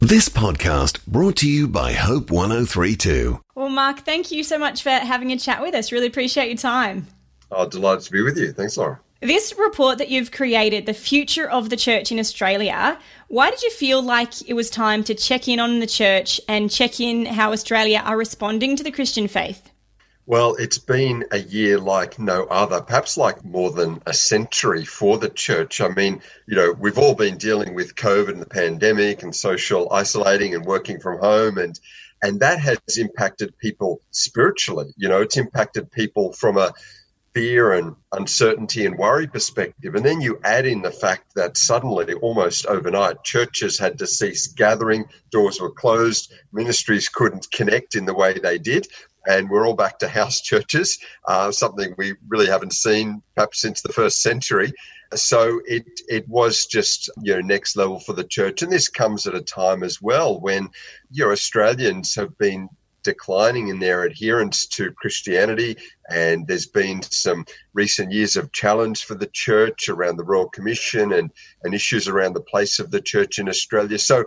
This podcast brought to you by Hope 1032. Well, Mark, thank you so much for having a chat with us. Really appreciate your time. Oh, delighted to be with you. Thanks, Laura. This report that you've created, The Future of the Church in Australia, why did you feel like it was time to check in on the church and check in how Australia are responding to the Christian faith? Well, it's been a year like no other, perhaps like more than a century for the church. I mean, we've all been dealing with COVID and the pandemic and social isolating and working from home, and that has impacted people spiritually. It's impacted people from a fear and uncertainty and worry perspective. And then you add in the fact that suddenly, almost overnight, churches had to cease gathering, doors were closed, ministries couldn't connect in the way they did. And we're all back to house churches, something we really haven't seen perhaps since the first century. So it was just, next level for the church. And this comes at a time as well when, Australians have been declining in their adherence to Christianity, and there's been some recent years of challenge for the church around the Royal Commission and issues around the place of the church in Australia. So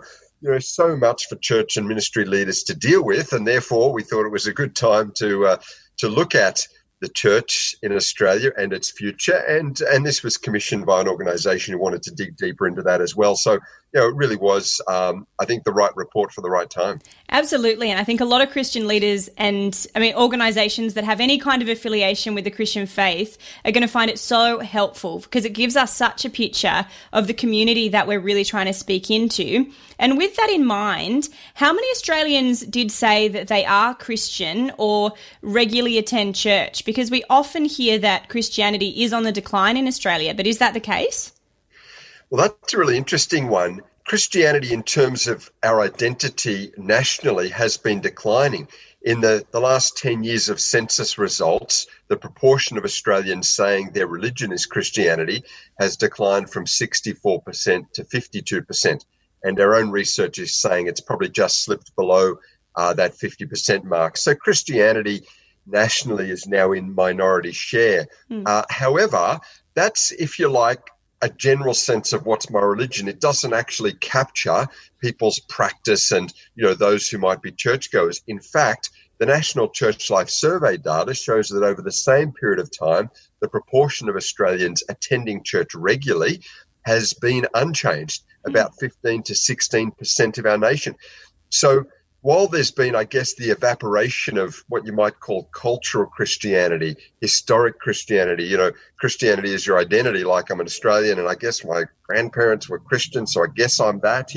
so much for church and ministry leaders to deal with, and therefore we thought it was a good time to look at the church in Australia and its future. And this was commissioned by an organisation who wanted to dig deeper into that as well. So, it really was, I think, the right report for the right time. Absolutely. And I think a lot of Christian leaders and, organisations that have any kind of affiliation with the Christian faith are going to find it so helpful because it gives us such a picture of the community that we're really trying to speak into. And with that in mind, how many Australians did say that they are Christian or regularly attend church? Because we often hear that Christianity is on the decline in Australia, but is that the case? Well, that's a really interesting one. Christianity, in terms of our identity nationally, has been declining. In the last 10 years of census results, the proportion of Australians saying their religion is Christianity has declined from 64% to 52%. And our own research is saying it's probably just slipped below that 50% mark. So Christianity nationally is now in minority share. However, that's, if you like, a general sense of what's my religion. It doesn't actually capture people's practice and, those who might be churchgoers. In fact, the National Church Life Survey data shows that over the same period of time, the proportion of Australians attending church regularly has been unchanged, about 15 to 16% of our nation. So while there's been, I guess, the evaporation of what you might call cultural Christianity, historic Christianity, Christianity is your identity, like I'm an Australian and I guess my grandparents were Christian, so I guess I'm that,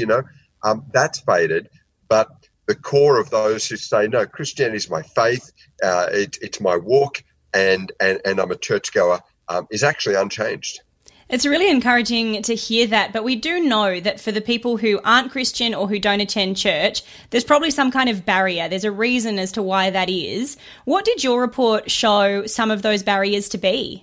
that's faded. But the core of those who say, no, Christianity is my faith, it's my walk, and I'm a churchgoer, is actually unchanged. It's really encouraging to hear that, but we do know that for the people who aren't Christian or who don't attend church, there's probably some kind of barrier. There's a reason as to why that is. What did your report show some of those barriers to be?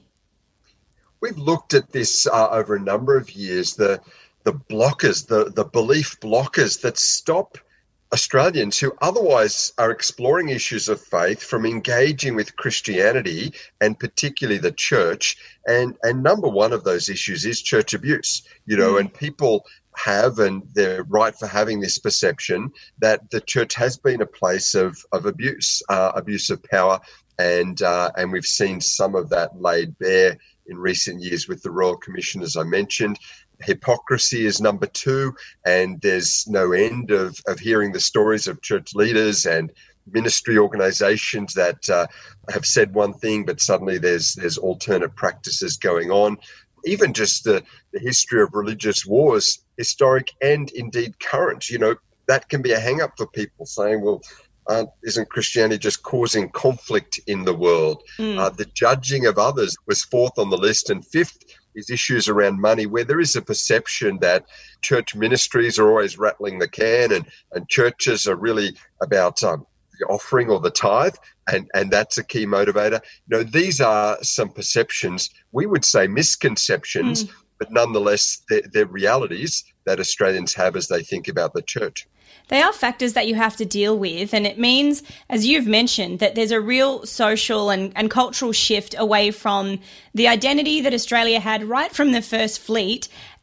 We've looked at this over a number of years, the blockers, the belief blockers that stop Australians who otherwise are exploring issues of faith from engaging with Christianity and particularly the church. And number one of those issues is church abuse, and people have, and they're right for having this perception that the church has been a place of abuse, abuse of power. And we've seen some of that laid bare in recent years with the Royal Commission, as I mentioned. Hypocrisy is number two, and there's no end of hearing the stories of church leaders and ministry organizations that have said one thing, but suddenly there's alternate practices going on. Even just the history of religious wars, historic and indeed current, that can be a hang-up for people saying, well, isn't Christianity just causing conflict in the world? The judging of others was fourth on the list, and fifth is issues around money, where there is a perception that church ministries are always rattling the can and churches are really about the offering or the tithe, and that's a key motivator. These are some perceptions, we would say misconceptions, but nonetheless they're realities that Australians have as they think about the church. They are factors that you have to deal with, and it means, as you've mentioned, that there's a real social and cultural shift away from the identity that Australia had right from the First Fleet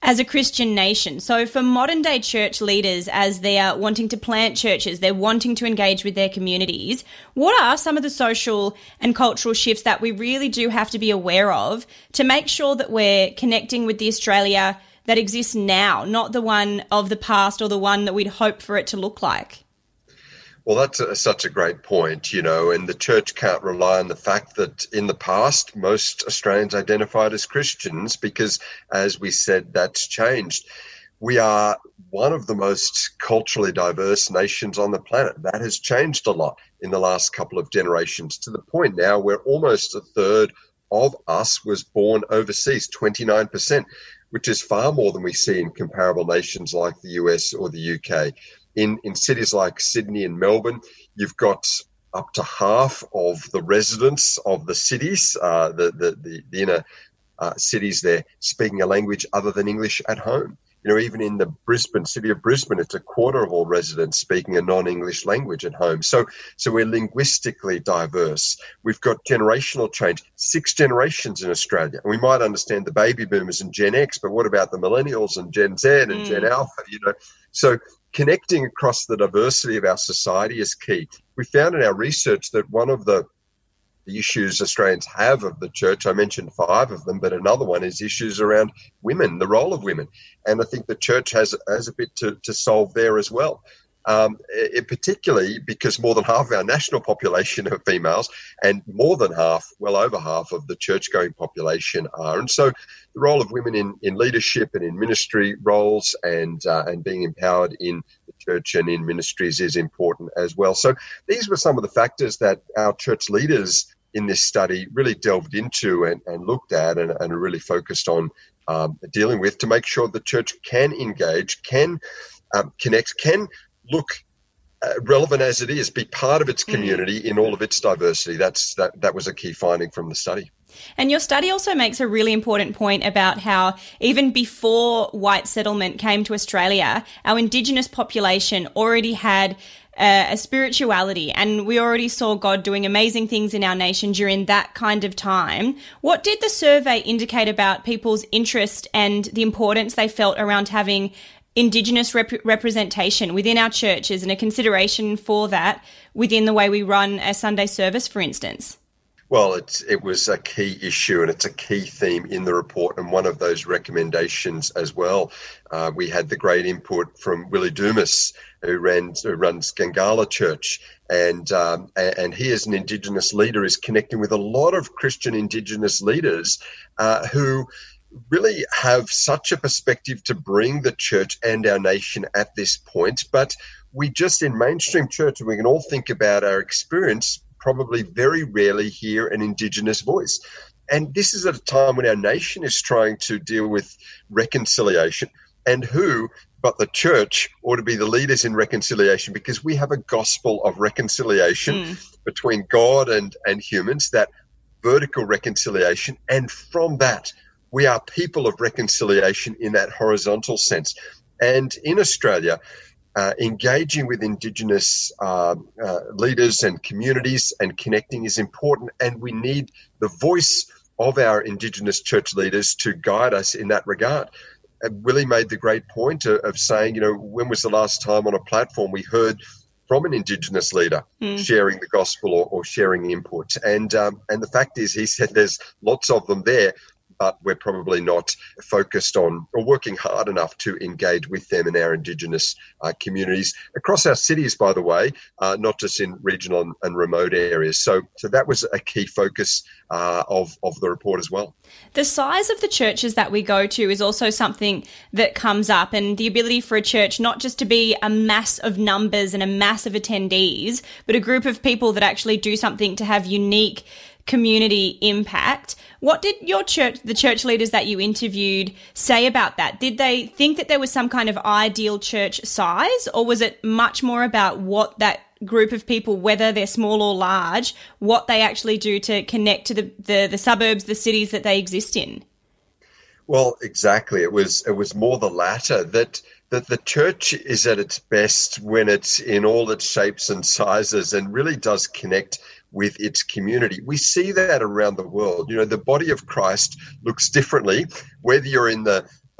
as a Christian nation. So for modern day church leaders, as they are wanting to plant churches, they're wanting to engage with their communities, what are some of the social and cultural shifts that we really do have to be aware of to make sure that we're connecting with the Australia that exists now, not the one of the past or the one that we'd hope for it to look like? Well, that's such a great point, and the church can't rely on the fact that in the past, most Australians identified as Christians because, as we said, that's changed. We are one of the most culturally diverse nations on the planet. That has changed a lot in the last couple of generations, to the point now where almost a third of us was born overseas, 29%, which is far more than we see in comparable nations like the US or the UK. In cities like Sydney and Melbourne, you've got up to half of the residents of the cities, the inner cities there, speaking a language other than English at home. Even in the city of Brisbane, it's a quarter of all residents speaking a non-English language at home. So we're linguistically diverse. We've got generational change, 6 generations in Australia. And we might understand the baby boomers and Gen X, but what about the millennials and Gen Z and Gen Alpha? So connecting across the diversity of our society is key. We found in our research that one of the issues Australians have of the church, I mentioned 5 of them, but another one is issues around women, the role of women. And I think the church has a bit to solve there as well. Particularly because more than half of our national population are females, and more than half, well over half of the church-going population are. And so the role of women in leadership and in ministry roles and being empowered in the church and in ministries is important as well. So these were some of the factors that our church leaders in this study really delved into and looked at and really focused on dealing with to make sure the church can engage, can connect, can look relevant as it is, be part of its community in all of its diversity. That was a key finding from the study. And your study also makes a really important point about how even before white settlement came to Australia, our Indigenous population already had a spirituality, and we already saw God doing amazing things in our nation during that kind of time. What did the survey indicate about people's interest and the importance they felt around having Indigenous representation within our churches and a consideration for that within the way we run a Sunday service, for instance? Well, it was a key issue and it's a key theme in the report, and one of those recommendations as well. We had the great input from Willie Dumas, who runs Gangala Church, and he as an Indigenous leader is connecting with a lot of Christian Indigenous leaders who really have such a perspective to bring the church and our nation at this point. But we just, in mainstream church, and we can all think about our experience, probably very rarely hear an Indigenous voice. And this is at a time when our nation is trying to deal with reconciliation, and who but the church ought to be the leaders in reconciliation, because we have a gospel of reconciliation between God and humans, that vertical reconciliation, and from that we are people of reconciliation in that horizontal sense. And in Australia, engaging with Indigenous leaders and communities and connecting is important, and we need the voice of our Indigenous church leaders to guide us in that regard. Willie made the great point of saying, when was the last time on a platform we heard from an Indigenous leader sharing the gospel or sharing input? And the fact is, he said there's lots of them there, but we're probably not focused on or working hard enough to engage with them in our Indigenous communities across our cities, by the way, not just in regional and remote areas. So that was a key focus of the report as well. The size of the churches that we go to is also something that comes up, and the ability for a church not just to be a mass of numbers and a mass of attendees, but a group of people that actually do something to have unique community impact. What did the church leaders that you interviewed say about that? Did they think that there was some kind of ideal church size, or was it much more about what that group of people, whether they're small or large, what they actually do to connect to the suburbs, the cities that they exist in? Well, exactly. It was more the latter, that the church is at its best when it's in all its shapes and sizes and really does connect with its community. We see that around the world. The body of Christ looks differently, whether you're in the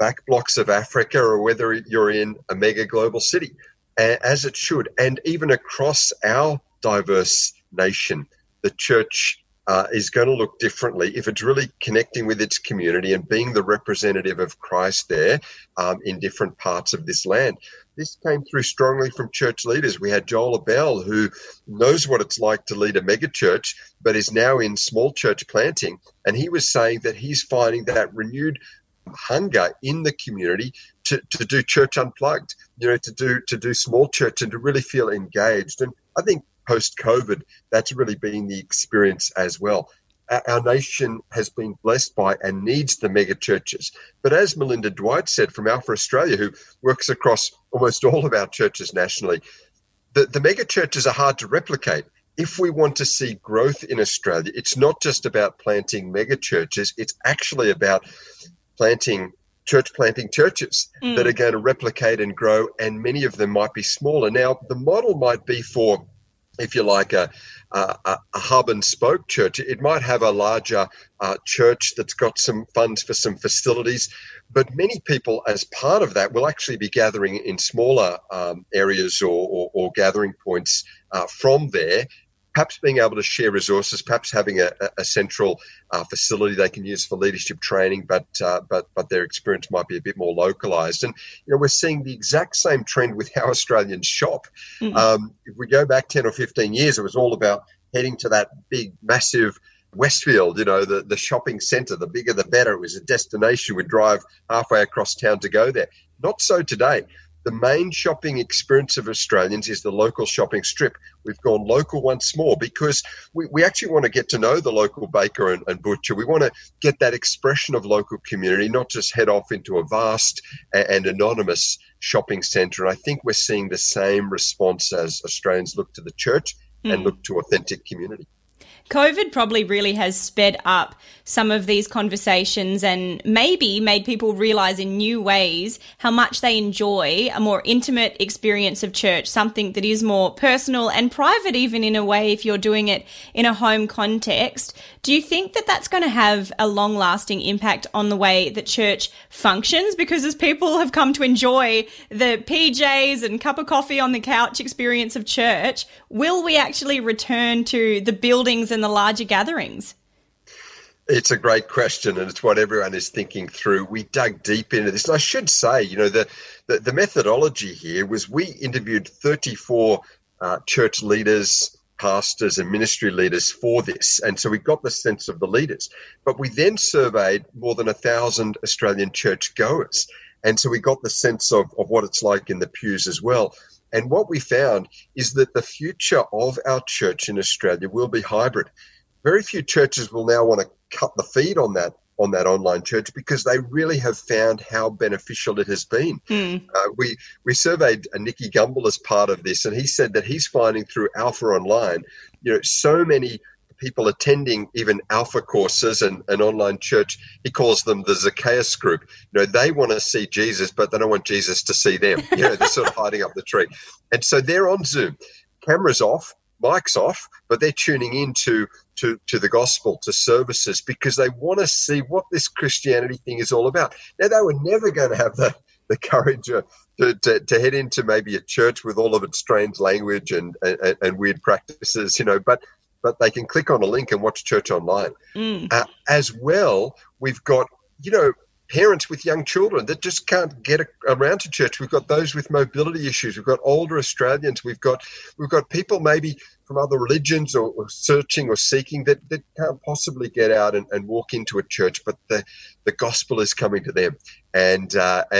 back blocks of Africa or whether you're in a mega global city, as it should. And even across our diverse nation, the church is going to look differently if it's really connecting with its community and being the representative of Christ there in different parts of this land. This came through strongly from church leaders. We had Joel Abell, who knows what it's like to lead a mega church, but is now in small church planting. And he was saying that he's finding that renewed hunger in the community to do church unplugged, to do small church and to really feel engaged. And I think post-COVID, that's really been the experience as well. Our nation has been blessed by and needs the mega churches. But as Melinda Dwight said from Alpha Australia, who works across almost all of our churches nationally, the mega churches are hard to replicate. If we want to see growth in Australia, it's not just about planting mega churches, it's actually about planting churches that are going to replicate and grow, and many of them might be smaller. Now, the model might be for, if you like, a hub and spoke church. It might have a larger church that's got some funds for some facilities, but many people as part of that will actually be gathering in smaller areas or gathering points from there, perhaps being able to share resources, perhaps having a central facility they can use for leadership training, but their experience might be a bit more localized. And we're seeing the exact same trend with how Australians shop. If we go back 10 or 15 years, it was all about heading to that big, massive Westfield, the shopping centre. The bigger, the better. It was a destination. We'd drive halfway across town to go there. Not so today. The main shopping experience of Australians is the local shopping strip. We've gone local once more because we actually want to get to know the local baker and butcher. We want to get that expression of local community, not just head off into a vast and anonymous shopping centre. And I think we're seeing the same response as Australians look to the church and look to authentic community. COVID probably really has sped up some of these conversations and maybe made people realize in new ways how much they enjoy a more intimate experience of church, something that is more personal and private, even in a way, if you're doing it in a home context. Do you think that that's going to have a long-lasting impact on the way that church functions? Because as people have come to enjoy the PJs and cup of coffee on the couch experience of church, will we actually return to the buildings and the larger gatherings? It's a great question, and it's what everyone is thinking through. We dug deep into this. And I should say, the methodology here was we interviewed 34 church leaders, pastors and ministry leaders for this. And so we got the sense of the leaders. But we then surveyed more than 1,000 Australian church goers. And so we got the sense of what it's like in the pews as well. And what we found is that the future of our church in Australia will be hybrid. Very few churches will now want to cut the feed on that online church because they really have found how beneficial it has been. We surveyed Nicky Gumbel as part of this, and he said that he's finding through Alpha Online, so many people attending even Alpha courses and an online church. He calls them the Zacchaeus group. They want to see Jesus, but they don't want Jesus to see them. They're sort of hiding up the tree. And so they're on Zoom, cameras off, mics off, but they're tuning in to the gospel, to services, because they want to see what this Christianity thing is all about. Now, they were never going to have the courage to head into maybe a church with all of its strange language and weird practices, but they can click on a link and watch church online. As well, we've got, parents with young children that just can't get around to church. We've got those with mobility issues. We've got older Australians. We've got people maybe from other religions or searching or seeking that can't possibly get out and walk into a church, but the gospel is coming to them. And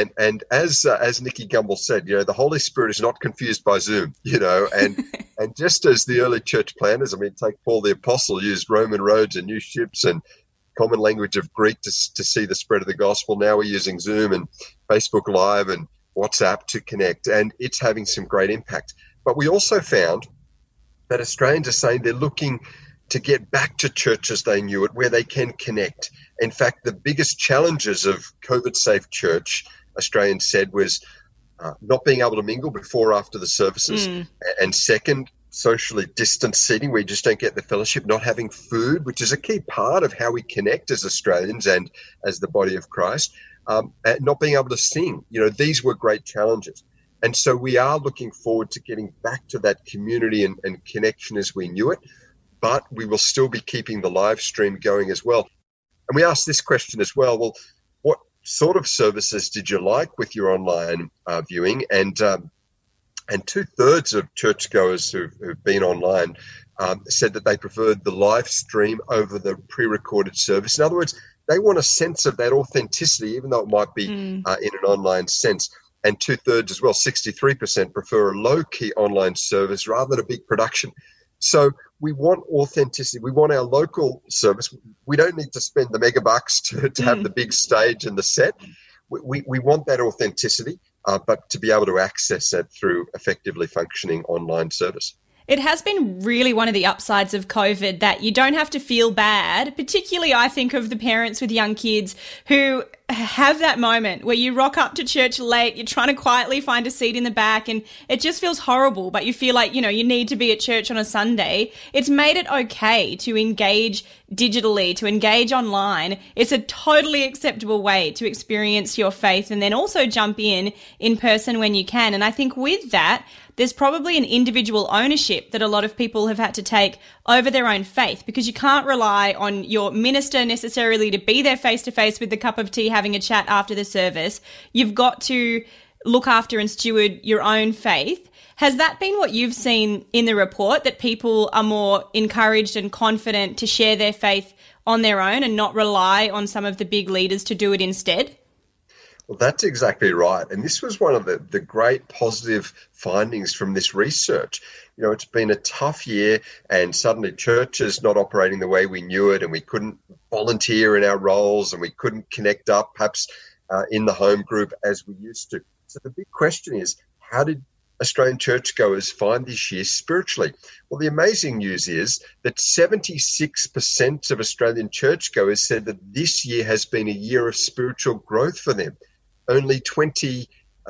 as Nicky Gumbel said, the Holy Spirit is not confused by Zoom, and just as the early church planners, take Paul the Apostle, used Roman roads and new ships and common language of Greek to see the spread of the gospel. Now we're using Zoom and Facebook Live and WhatsApp to connect, and it's having some great impact. But we also found that Australians are saying they're looking to get back to church as they knew it, where they can connect. In fact, the biggest challenges of COVID-safe church, Australians said, was not being able to mingle before or after the services, and second, socially distanced seating where you just don't get the fellowship, not having food, which is a key part of how we connect as Australians and as the body of Christ. and not being able to sing. These were great challenges. And so we are looking forward to getting back to that community and connection as we knew it, but we will still be keeping the live stream going as well. And we asked this question as well, what sort of services did you like with your online viewing? And 2/3 of churchgoers who've been online said that they preferred the live stream over the pre-recorded service. In other words, they want a sense of that authenticity, even though it might be in an online sense. And 2/3 as well, 63%, prefer a low-key online service rather than a big production. So we want authenticity. We want our local service. We don't need to spend the mega bucks to have the big stage and the set. We want that authenticity, but to be able to access it through effectively functioning online service. It has been really one of the upsides of COVID that you don't have to feel bad, particularly I think of the parents with young kids who have that moment where you rock up to church late, you're trying to quietly find a seat in the back and it just feels horrible, but you feel like, you need to be at church on a Sunday. It's made it okay to engage digitally, to engage online. It's a totally acceptable way to experience your faith and then also jump in person when you can. And I think with that, there's probably an individual ownership that a lot of people have had to take over their own faith, because you can't rely on your minister necessarily to be there face to face with the cup of tea having a chat after the service. You've got to look after and steward your own faith. Has that been what you've seen in the report, that people are more encouraged and confident to share their faith on their own and not rely on some of the big leaders to do it instead? Well, that's exactly right. And this was one of the great positive findings from this research. It's been a tough year and suddenly church is not operating the way we knew it, and we couldn't volunteer in our roles and we couldn't connect up perhaps in the home group as we used to. So the big question is, how did Australian churchgoers find this year spiritually? Well, the amazing news is that 76% of Australian churchgoers said that this year has been a year of spiritual growth for them. Only 26%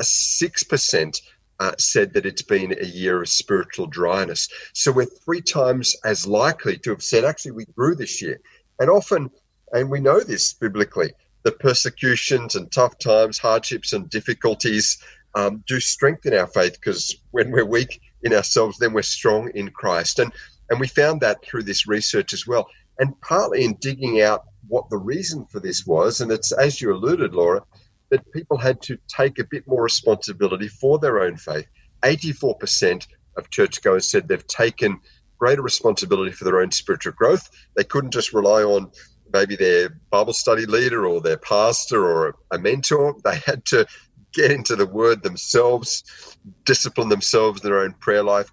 said that it's been a year of spiritual dryness. So we're 3 times as likely to have said, actually, we grew this year. And often, and we know this biblically, the persecutions and tough times, hardships and difficulties do strengthen our faith, because when we're weak in ourselves, then we're strong in Christ. And we found that through this research as well. And partly in digging out what the reason for this was, and it's, as you alluded, Laura, that people had to take a bit more responsibility for their own faith. 84% of churchgoers said they've taken greater responsibility for their own spiritual growth. They couldn't just rely on maybe their Bible study leader or their pastor or a mentor. They had to get into the Word themselves, discipline themselves in their own prayer life.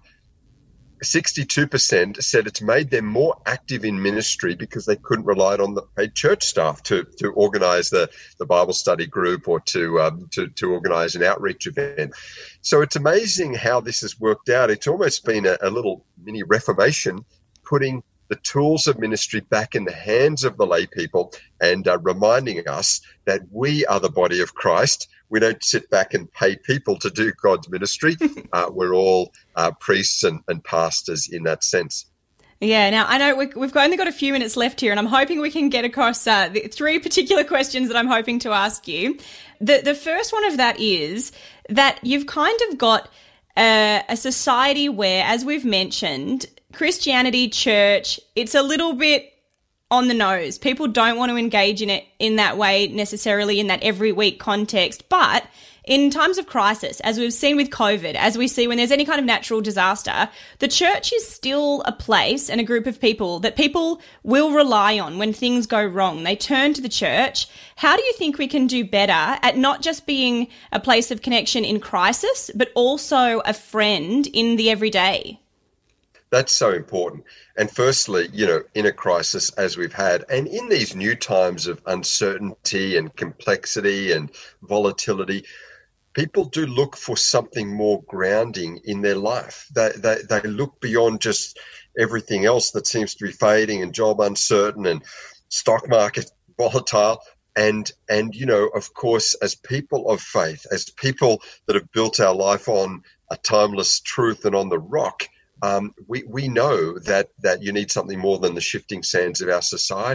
62% said it's made them more active in ministry because they couldn't rely on the paid church staff to organise the Bible study group or to organise an outreach event. So it's amazing how this has worked out. It's almost been a little mini reformation, putting the tools of ministry back in the hands of the lay people and reminding us that we are the body of Christ. We don't sit back and pay people to do God's ministry. We're all priests and pastors in that sense. Yeah, now I know we've only got a few minutes left here, and I'm hoping we can get across the 3 particular questions that I'm hoping to ask you. The first one of that is that you've kind of got a society where, as we've mentioned, Christianity, church, it's a little bit on the nose. People don't want to engage in it in that way necessarily, in that every week context. But in times of crisis, as we've seen with COVID, as we see when there's any kind of natural disaster, the church is still a place and a group of people that people will rely on when things go wrong. They turn to the church. How do you think we can do better at not just being a place of connection in crisis, but also a friend in the everyday? That's so important. And firstly, in a crisis as we've had, and in these new times of uncertainty and complexity and volatility, people do look for something more grounding in their life. They look beyond just everything else that seems to be fading and job uncertain and stock market volatile. And of course, as people of faith, as people that have built our life on a timeless truth and on the rock, we know that you need something more than the shifting sands of our society.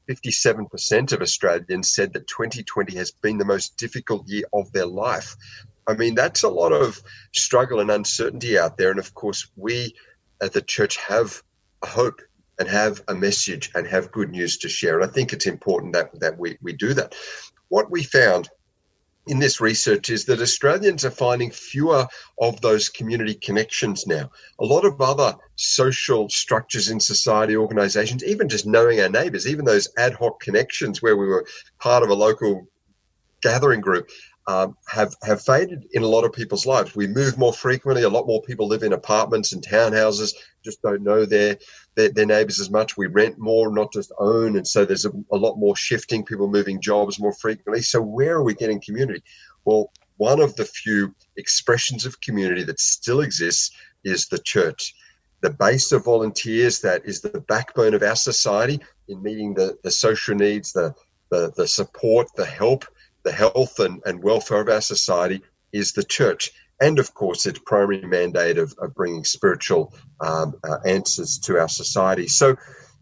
57% of Australians said that 2020 has been the most difficult year of their life. I mean, that's a lot of struggle and uncertainty out there. And of course, we at the church have a hope and have a message and have good news to share. And I think it's important that we do that. What we found in this research is that Australians are finding fewer of those community connections now. A lot of other social structures in society, organisations, even just knowing our neighbours, even those ad hoc connections where we were part of a local gathering group, have faded in a lot of people's lives. We move more frequently. A lot more people live in apartments and townhouses, just don't know their neighbours as much. We rent more, not just own. And so there's a lot more shifting, people moving jobs more frequently. So where are we getting community? Well, one of the few expressions of community that still exists is the church. The base of volunteers, that is the backbone of our society in meeting the social needs, the support, the help, the health and welfare of our society is the church. And, of course, its primary mandate of bringing spiritual answers to our society. So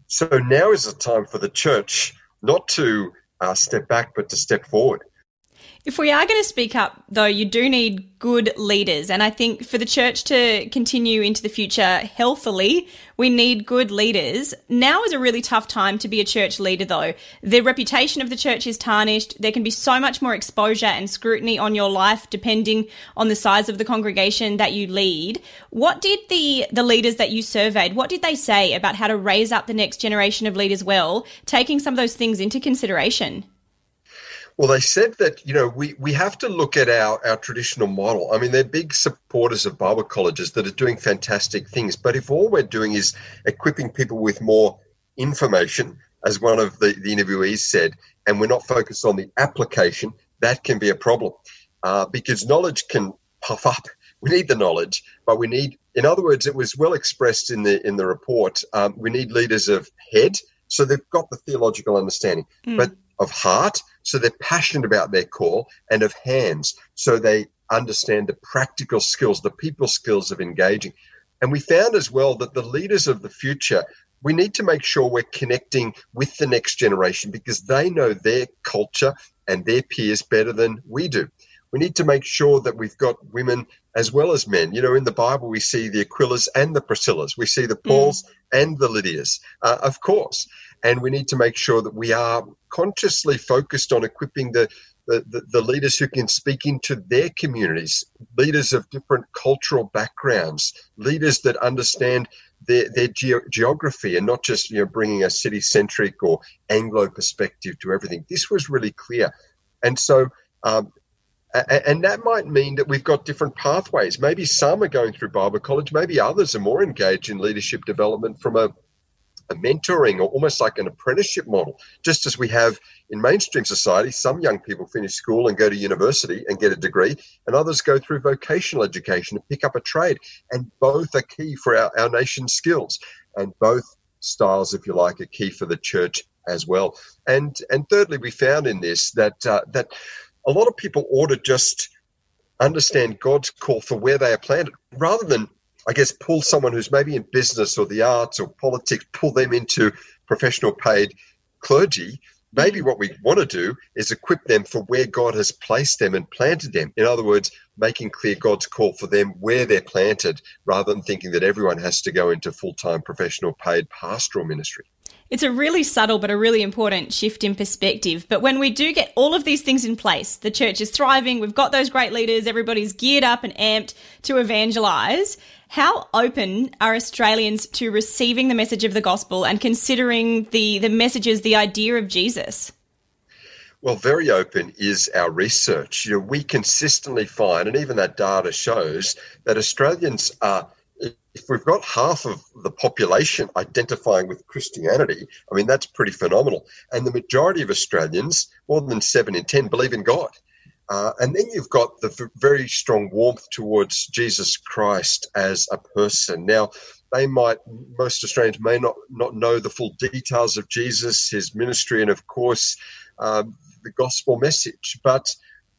now is the time for the church not to step back, but to step forward. If we are going to speak up, though, you do need good leaders. And I think for the church to continue into the future healthily, we need good leaders. Now is a really tough time to be a church leader, though. The reputation of the church is tarnished. There can be so much more exposure and scrutiny on your life depending on the size of the congregation that you lead. What did the leaders that you surveyed, what did they say about how to raise up the next generation of leaders well, taking some of those things into consideration? Well, they said that, we have to look at our traditional model. I mean, they're big supporters of Bible colleges that are doing fantastic things. But if all we're doing is equipping people with more information, as one of the interviewees said, and we're not focused on the application, that can be a problem because knowledge can puff up. We need the knowledge, but we need, in other words, it was well expressed in the report, we need leaders of head, so they've got the theological understanding, but of heart, so they're passionate about their call, and of hands, so they understand the practical skills, the people skills of engaging. And we found as well that the leaders of the future, we need to make sure we're connecting with the next generation because they know their culture and their peers better than we do. We need to make sure that we've got women as well as men. In the Bible, we see the Aquilas and the Priscillas. We see the Pauls and the Lydias, of course. And we need to make sure that we are consciously focused on equipping the leaders who can speak into their communities, leaders of different cultural backgrounds, leaders that understand their geography and not just bringing a city-centric or Anglo perspective to everything. This was really clear. And so and that might mean that we've got different pathways. Maybe some are going through Bible college, maybe others are more engaged in leadership development from a mentoring or almost like an apprenticeship model, just as we have in mainstream society. Some young people finish school and go to university and get a degree, and others go through vocational education and pick up a trade. And both are key for our nation's skills. And both styles, if you like, are key for the church as well. And thirdly, we found in this that a lot of people ought to just understand God's call for where they are planted, rather than, I guess, pull someone who's maybe in business or the arts or politics, pull them into professional paid clergy. Maybe what we want to do is equip them for where God has placed them and planted them. In other words, making clear God's call for them where they're planted, rather than thinking that everyone has to go into full-time professional paid pastoral ministry. It's a really subtle but a really important shift in perspective. But when we do get all of these things in place, the church is thriving, we've got those great leaders, everybody's geared up and amped to evangelise. How open are Australians to receiving the message of the gospel and considering the messages, the idea of Jesus? Well, very open is our research. We consistently find, and even that data shows, that Australians are, if we've got half of the population identifying with Christianity, I mean, that's pretty phenomenal. And the majority of Australians, more than 7 in 10, believe in God. And then you've got the very strong warmth towards Jesus Christ as a person. Now, most Australians may not know the full details of Jesus, his ministry, and of course, the gospel message. But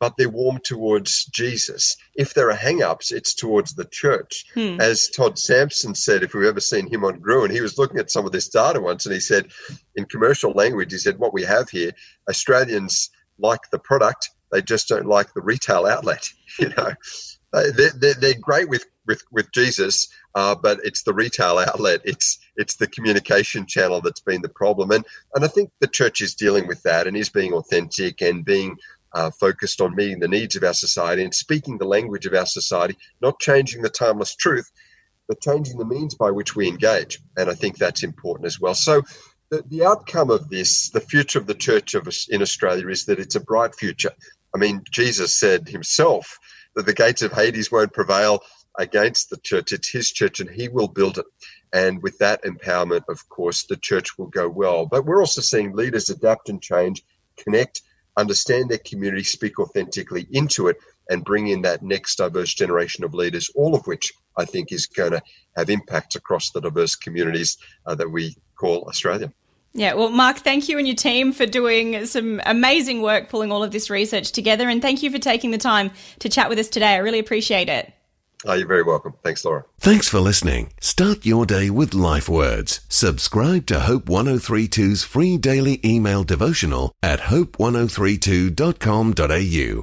but they're warm towards Jesus. If there are hang-ups, it's towards the church. As Todd Sampson said, if we've ever seen him on Gruen, he was looking at some of this data once, and he said, in commercial language, he said, what we have here, Australians like the product, they just don't like the retail outlet. They're great with Jesus, but it's the retail outlet. It's the communication channel that's been the problem. And I think the church is dealing with that and is being authentic and being focused on meeting the needs of our society and speaking the language of our society, not changing the timeless truth, but changing the means by which we engage. And I think that's important as well. So the outcome of this, the future of the church in Australia, is that it's a bright future. I mean, Jesus said himself that the gates of Hades won't prevail against the church. It's his church and he will build it. And with that empowerment, of course, the church will go well. But we're also seeing leaders adapt and change, connect, understand their community, speak authentically into it, and bring in that next diverse generation of leaders, all of which I think is going to have impacts across the diverse communities that we call Australia. Yeah, well, Mark, thank you and your team for doing some amazing work pulling all of this research together, and thank you for taking the time to chat with us today. I really appreciate it. Oh, you're very welcome. Thanks, Laura. Thanks for listening. Start your day with Life Words. Subscribe to Hope 1032's free daily email devotional at hope1032.com.au.